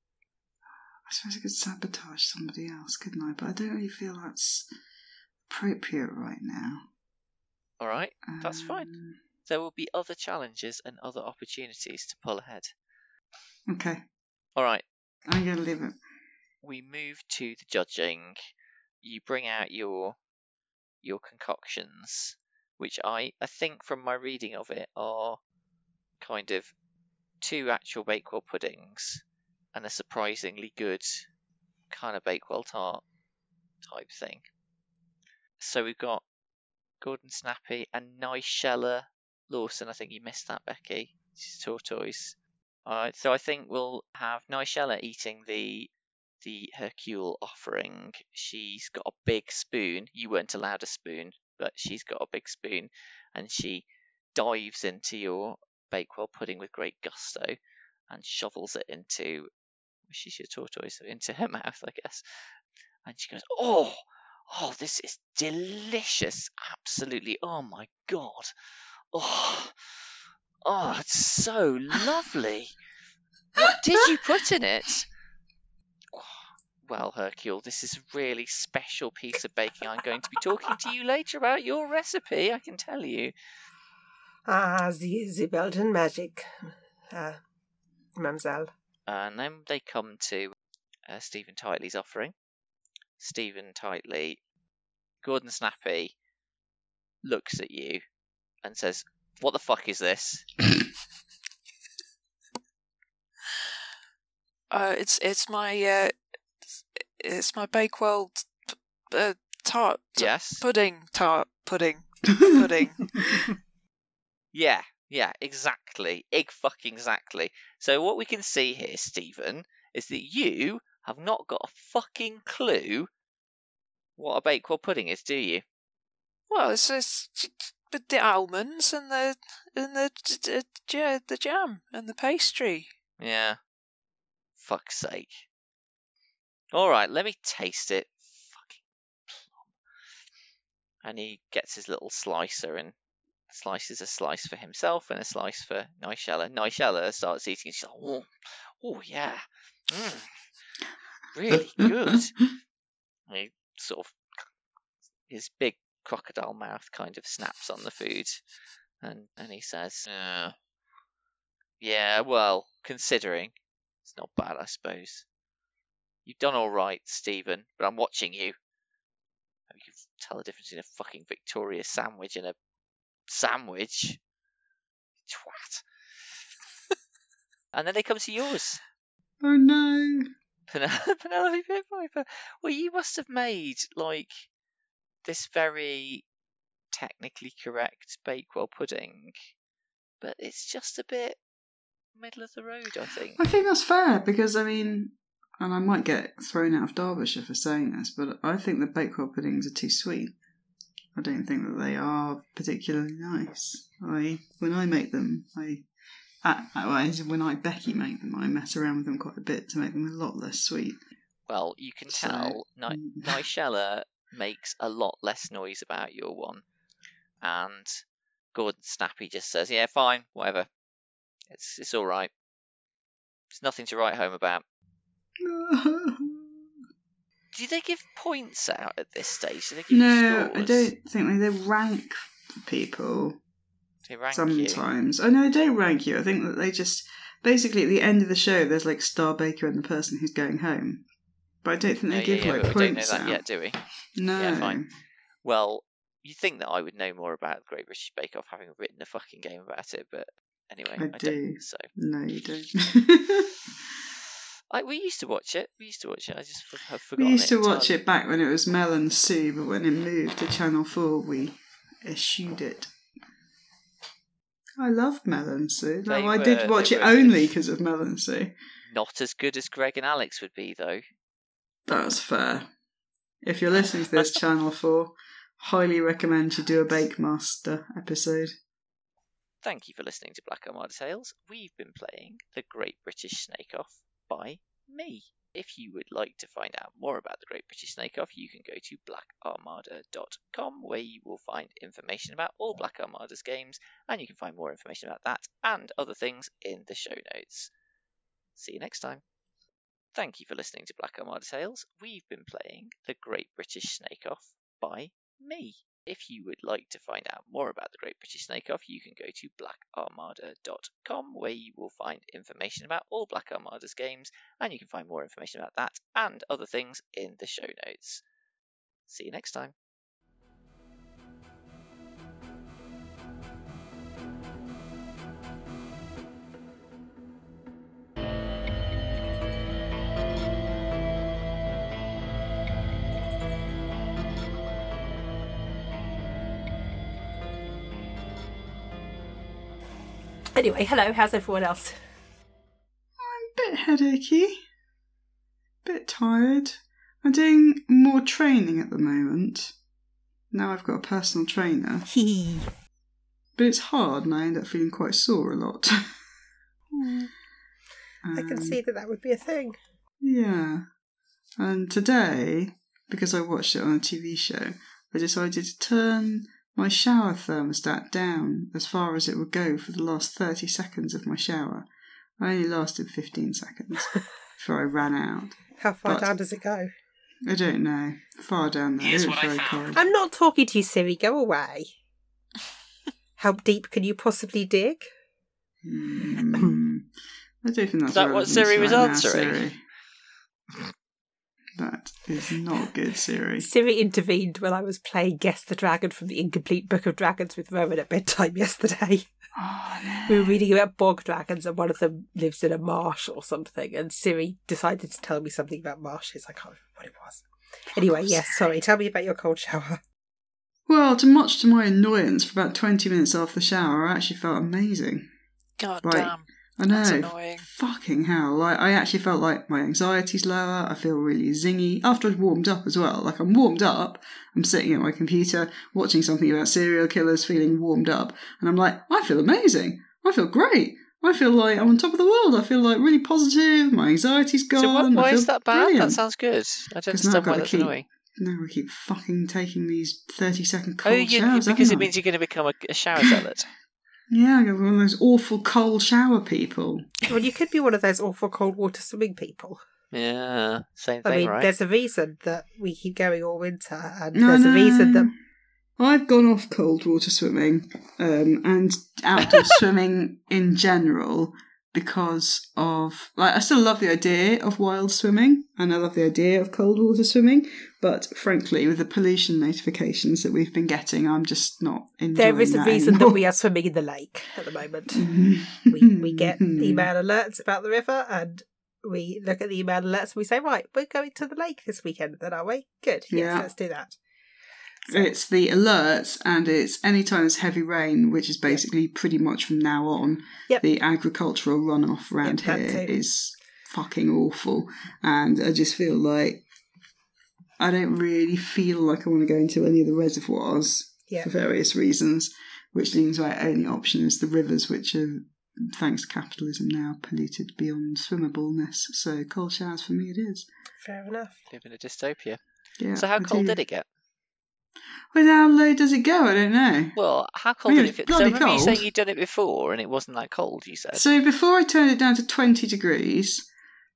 I suppose I could sabotage somebody else, couldn't I? But I don't really feel that's appropriate right now. All right, that's um, fine. There will be other challenges and other opportunities to pull ahead. Okay. All right. I'm going to leave it. We move to the judging. You bring out your your concoctions, which I, I think from my reading of it are kind of two actual Bakewell puddings and a surprisingly good kind of Bakewell tart type thing. So we've got Gordon Snappy and Nigella Lawson. I think you missed that, Becky. She's tortoise. Alright, so I think we'll have Nigella eating the the Hercule offering. She's got a big spoon. You weren't allowed a spoon, but she's got a big spoon, and she dives into your Bakewell pudding with great gusto and shovels it into, she's your tortoise, into her mouth, I guess. And she goes, oh, oh, this is delicious. Absolutely. Oh my God. Oh, oh, it's so lovely. What did you put in it? Well, Hercule, this is a really special piece of baking. I'm going to be talking to you later about your recipe, I can tell you. Ah, the, the Belgian magic, uh, Mademoiselle. And then they come to uh, Stephen Titley's offering. Stephen Titley, Gordon Snappy, looks at you and says, what the fuck is this? Uh, it's it's my uh, it's my Bakewell t- uh, tart t- Yes. pudding tart pudding pudding. Yeah, yeah, exactly. Ig fucking exactly. So what we can see here, Stephen, is that you have not got a fucking clue what a Bakewell pudding is, do you? Well, it's, it's with the almonds and the and the the, the the jam and the pastry. Yeah. Fuck's sake. Alright, let me taste it. Fucking plum. And he gets his little slicer and slices a slice for himself and a slice for Nigella. Nigella starts eating and she's like, oh, oh yeah. Mm. Really good. And he sort of, his big crocodile mouth kind of snaps on the food. And, and he says, uh, yeah, well, considering, it's not bad, I suppose. You've done all right, Stephen, but I'm watching you. You can tell the difference in a fucking Victoria sandwich and a sandwich. Twat. And then they come to yours. Oh no. Penelope Pitviper. Well, you must have made, like, this very technically correct Bakewell pudding, but it's just a bit middle of the road, I think. I think that's fair because, I mean, and I might get thrown out of Derbyshire for saying this, but I think the Bakewell puddings are too sweet. I don't think that they are particularly nice. I when I make them, I I, when I Becky make them, I mess around with them quite a bit to make them a lot less sweet. Well, you can So- tell Ni- Nigella makes a lot less noise about your one, and Gordon Snappy just says, "Yeah, fine, whatever. It's it's all right. It's nothing to write home about." Do they give points out at this stage? Do they give No, scores? I don't think they, they rank people. They rank you. Sometimes. Oh no, they don't rank you. I think that they just basically at the end of the show there's like Star Baker and the person who's going home. But I don't think they Oh, give yeah, yeah, like but we don't know points that out. yet, do we? No. Yeah, fine. Well, you'd think that I would know more about the Great British Bake Off having written a fucking game about it, but anyway, I I, do. don't. So No, you don't. I, we used to watch it. We used to watch it. I just f- have We forgotten. used to it watch entirely. it back when it was Mel and Sue, but when it moved to Channel four we eschewed it. I loved Mel and Sue. No, They I were- did watch they it were only good. because of Mel and Sue. Not as good as Greg and Alex would be, though. That's fair. If you're listening to this, Channel four, highly recommend you do a Bake Master episode. Thank you for listening to Black Armada Tales. We've been playing The Great British Snake Off by me. If you would like to find out more about The Great British Snake Off, you can go to black armada dot com, where you will find information about all Black Armada's games, and you can find more information about that and other things in the show notes. See you next time. Thank you for listening to Black Armada Tales. We've been playing The Great British Snake Off by me. If you would like to find out more about the Great British Snake Off, you can go to black armada dot com, where you will find information about all Black Armada's games, and you can find more information about that and other things in the show notes. See you next time. Anyway, hello, how's everyone else? I'm a bit headachy. Bit tired. I'm doing more training at the moment. Now I've got a personal trainer. Hee. But it's hard and I end up feeling quite sore a lot. I can Um, see that that would be a thing. Yeah. And today, because I watched it on a T V show, I decided to turn my shower thermostat down as far as it would go for the last thirty seconds of my shower. I only lasted fifteen seconds before I ran out. How far But- down does it go? I don't know. Far down there. Here's It was what I very found. cold. I'm not talking to you, Siri. Go away. How deep can you possibly dig? Hmm. I don't think that's Is that what relevant Siri was right now, answering? Siri. That is not good, Siri. Siri intervened when I was playing Guess the Dragon from the Incomplete Book of Dragons with Rowan at bedtime yesterday. Oh, no. We were reading about bog dragons and one of them lives in a marsh or something, and Siri decided to tell me something about marshes. I can't remember what it was. Anyway, yes, sorry, tell me about your cold shower. Well, to much to my annoyance, for about twenty minutes after the shower, I actually felt amazing. God Like, damn. I know. That's annoying. Fucking hell. Like, I actually felt like my anxiety's lower. I feel really zingy. After I'd warmed up as well. Like, I'm warmed up. I'm sitting at my computer, watching something about serial killers, feeling warmed up. And I'm like, I feel amazing. I feel great. I feel like I'm on top of the world. I feel like really positive. My anxiety's gone. So what, why I feel is that bad? brilliant. That sounds good. I don't 'Cause now I've understand got why to that's keep- annoying. Now I keep fucking taking these thirty second Oh, cold you, showers. because it haven't I? means you're going to become a, a shower zealot. Yeah, I go one of those awful cold shower people. Well, you could be one of those awful cold water swimming people. Yeah, same I thing, mean, right? there's a reason that we keep going all winter, and No, there's a no. reason that I've gone off cold water swimming um, and outdoor swimming in general because of, like, I still love the idea of wild swimming and I love the idea of cold water swimming, but frankly, with the pollution notifications that we've been getting, I'm just not enjoying there is a that reason anymore. that we are swimming in the lake at the moment. we we get email alerts about the river, and we look at the email alerts and we say, right, we're going to the lake this weekend then, are we? Good, yes, Yeah. let's do that. So, It's the alerts, and it's anytime there's heavy rain, which is basically pretty much from now on. Yep. The agricultural runoff around Yep, that here too. is fucking awful, and I just feel like I don't really feel like I want to go into any of the reservoirs Yeah. for various reasons, which means my only option is the rivers, which are, thanks to capitalism now, polluted beyond swimmableness. So cold showers for me it is. fair enough. Live in a dystopia. Yeah. So how I cold do. did it get? Well, how low does it go? I don't know. Well, how cold Yeah, did it it's get? So I bloody remember you saying cold. you'd done it before and it wasn't that cold, you said. So before I turned it down to twenty degrees,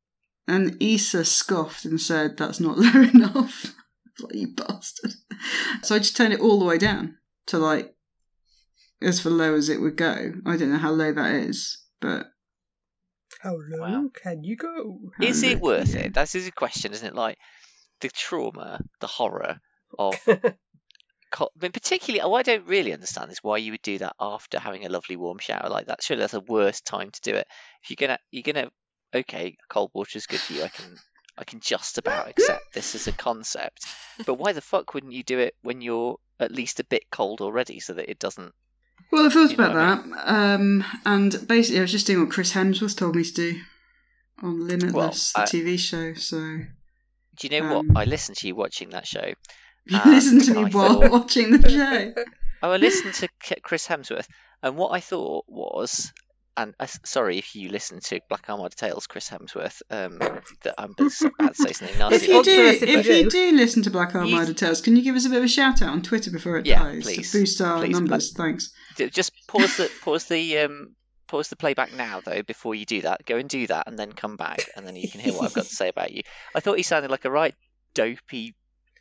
and Issa scoffed and said, that's not low enough. Like, you bastard. So I just turned it all the way down to, like, as for low as it would go. I don't know how low that is, but... How low Wow. can you go? how Is low it can worth you go? it? That's a question, isn't it? Like, the trauma, the horror of... co- I mean, particularly, oh, I don't really understand this, why you would do that after having a lovely warm shower like that. Surely that's the worst time to do it. If you're gonna, you're gonna, okay, cold water is good for you. I can, I can just about accept this as a concept. But why the fuck wouldn't you do it when you're at least a bit cold already, so that it doesn't? Well, I thought You know about what that, um, and basically I was just doing what Chris Hemsworth told me to do on Limitless, Well, I- the T V show, so... Do you know Um, what? I listened to you watching that show. You And listened to me I while thought- watching the show. Oh, I listened to K- Chris Hemsworth, and what I thought was, and uh, sorry if you listen to Black Armada Tales, Chris Hemsworth, um, that I'm about to say something nasty. If you Sponsor do, us if if you you do. do listen to Black Armada You- Tales, can you give us a bit of a shout out on Twitter before it Yeah, dies please. to boost our Please. numbers? Thanks. D- Just pause the pause the um pause the playback now though before you do that. Go and do that, and then come back, and then you can hear what I've got to say about you. I thought he sounded like a right dopey.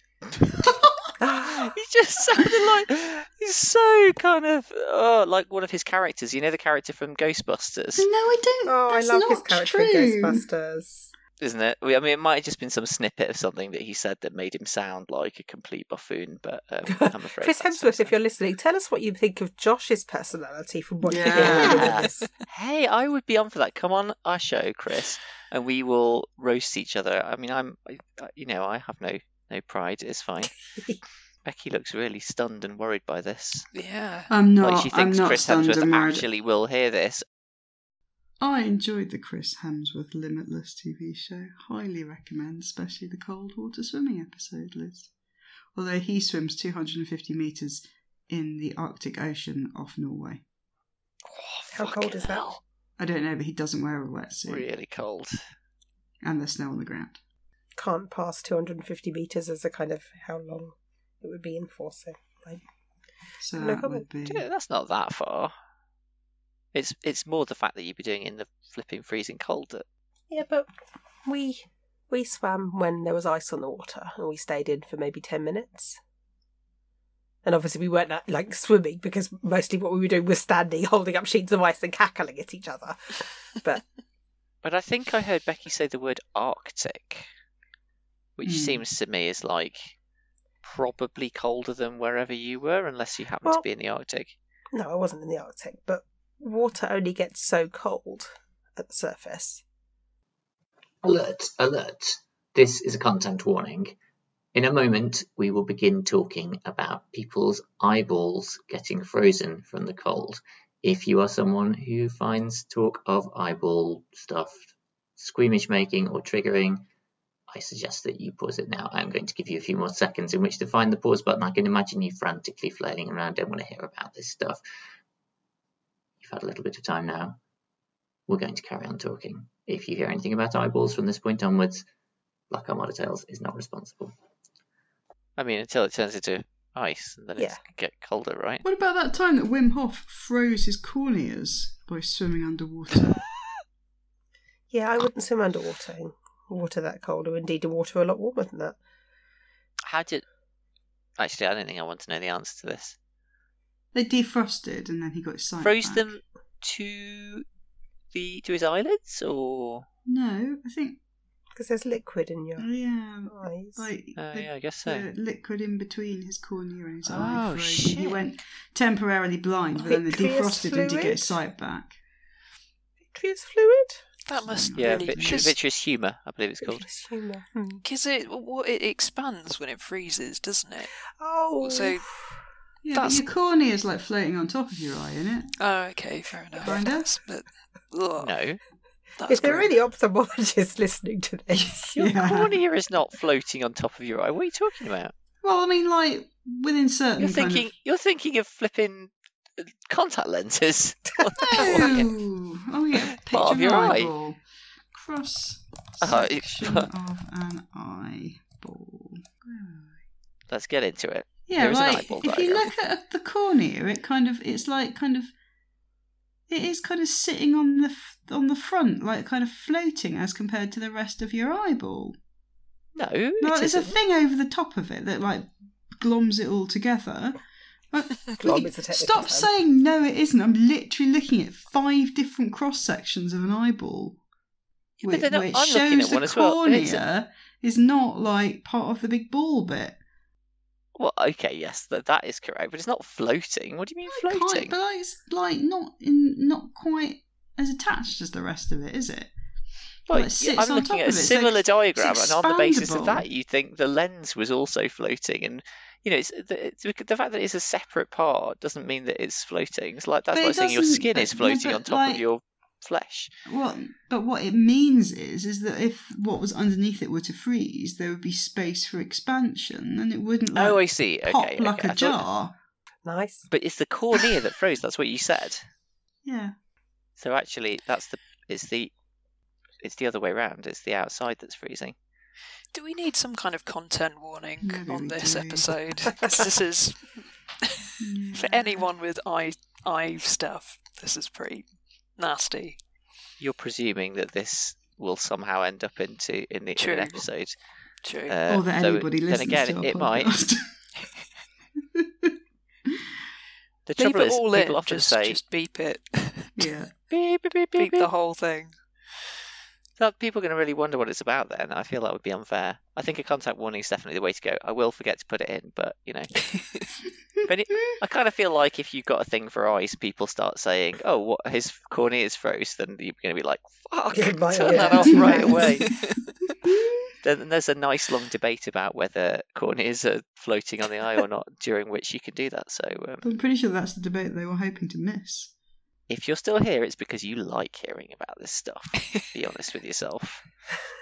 He just sounded like he's so kind of oh, like one of his characters. You know the character from Ghostbusters, No, I don't. Oh, I That's love not his character true. in Ghostbusters. isn't it? I mean, it might have just been some snippet of something that he said that made him sound like a complete buffoon. But um, I'm afraid Chris that's Hemsworth, so if you're listening, tell us what you think of Josh's personality from what Yeah. you hear. Hey, I would be on for that. Come on our show, Chris, and we will roast each other. I mean, I'm, I, I- you know, I have no no pride. It's fine. Becky looks really stunned and worried by this. Yeah. I'm not. Like she I'm thinks not Chris stunned Hemsworth and worried. actually will hear this. I enjoyed the Chris Hemsworth Limitless T V show. Highly recommend, especially the cold water swimming episode, Liz. Although he swims two hundred fifty metres in the Arctic Ocean off Norway. Oh, How cold fucking is that? hell. I don't know, but he doesn't wear a wetsuit. Really cold. And there's snow on the ground. Can't pass two hundred fifty metres as a kind of how long it would be in for. So, I, So No that comment. would be... Yeah, that's not that far. It's it's more the fact that you'd be doing it in the flipping freezing cold. That yeah, but we we swam when there was ice on the water, and we stayed in for maybe ten minutes. And obviously, we weren't uh, like swimming because mostly what we were doing was standing, holding up sheets of ice and cackling at each other. But But I think I heard Becky say the word Arctic, which Hmm. seems to me is like probably colder than wherever you were, unless you happen Well- to be in the Arctic. No, I wasn't in the Arctic, but water only gets so cold at the surface. Alert, alert. This is a content warning. In a moment, we will begin talking about people's eyeballs getting frozen from the cold. If you are someone who finds talk of eyeball stuff squeamish making or triggering, I suggest that you pause it now. I'm going to give you a few more seconds in which to find the pause button. I can imagine you frantically flailing around. Don't want to hear about this stuff. You've had a little bit of time now. We're going to carry on talking. If you hear anything about eyeballs from this point onwards, Black Armada Tales is not responsible. I mean, until it turns into ice, and then Yeah. it's get colder, right? What about that time that Wim Hof froze his corneas by swimming underwater? Yeah, I wouldn't swim underwater in water that cold, or indeed in water a lot warmer than that. How did? Actually, I don't think I want to know the answer to this. They defrosted and then he got his sight Froze back. them to the to his eyelids, or No, I think, Because there's liquid in your yeah, eyes. like uh, the, yeah, I guess so. the liquid in between his cornea and his Oh, eye froze. And he shit. went temporarily blind, but then they Vitreous defrosted him to get fluid? his sight back. Vitreous fluid? That must Yeah, really vit- because vitreous humour, I believe it's called. Vitreous humour. Hmm. it what it expands when it freezes, doesn't it? Oh, So Yeah, That's- but your cornea is like floating on top of your eye, isn't it? oh, okay, fair enough. Kinda. But ugh, No, that's if there are grim. any ophthalmologists listening to this, your Yeah. cornea is not floating on top of your eye. What are you talking about? Well, I mean, like within certain You're kind thinking of... you're thinking of flipping uh, contact lenses. No. Oh yeah, picture Part of an your eye. eyeball. Cross Oh, it- section of an eyeball. Where are I? Let's get into it. Yeah, There is an like eyeball if you diagram. look at the cornea, it kind of it's like kind of it is kind of sitting on the f- on the front, like kind of floating as compared to the rest of your eyeball. No, No, it there's a isn't. thing over the top of it that like gloms it all together. Like, Glom will is a you technical stop term. saying no, it isn't. I'm literally looking at five different cross sections of an eyeball, Yeah, but which, they're not- which I'm looking shows at the one as well, and it's a- cornea is not like part of the big ball bit. Well, okay, yes, that that is correct, but it's not floating. What do you mean Kind- floating? but like, it's like not in, not quite as attached as the rest of it, is it? Well, Well, it sits I'm on looking top at a of it, it's similar like- diagram, it's and on the basis of expandable. that, you think the lens was also floating, and you know, it's, the, it's, the fact that it's a separate part doesn't mean that it's floating. It's like that's But like it saying your doesn't- skin but- is yeah, floating but, on top like- of your flesh. What, but what it means is, is that if what was underneath it were to freeze, there would be space for expansion, and it wouldn't like Oh, I see. pop Okay, like okay. a I thought- jar. Nice. but it's the cornea that froze. That's what you said. Yeah. So actually, that's the it's the it's the other way around. It's the outside that's freezing. Do we need some kind of content warning Maybe on we this do. episode? 'Cause this is for anyone with eye eye stuff. This is pretty nasty. You're presuming that this will somehow end up into in, the, in True. an episode. True. Uh, or that so anybody then listens again, to our it might. podcast. The Leave trouble it is, all people in. often Just, say, just beep it. yeah. beep, beep, beep, beep, Beep beep. the whole thing. That people are going to really wonder what it's about then. I feel that would be unfair. I think a contact warning is definitely the way to go. I will forget to put it in, but, you know. But it, I kind of feel like if you've got a thing for eyes, people start saying, oh, what his cornea is froze, then you're going to be like, fuck, Yeah, my- turn yeah. that off right away. Then there's a nice long debate about whether corneas are floating on the eye or not, during which you can do that. So um, I'm pretty sure that's the debate they were hoping to miss. if you're still here, it's because you like hearing about this stuff. Be honest with yourself.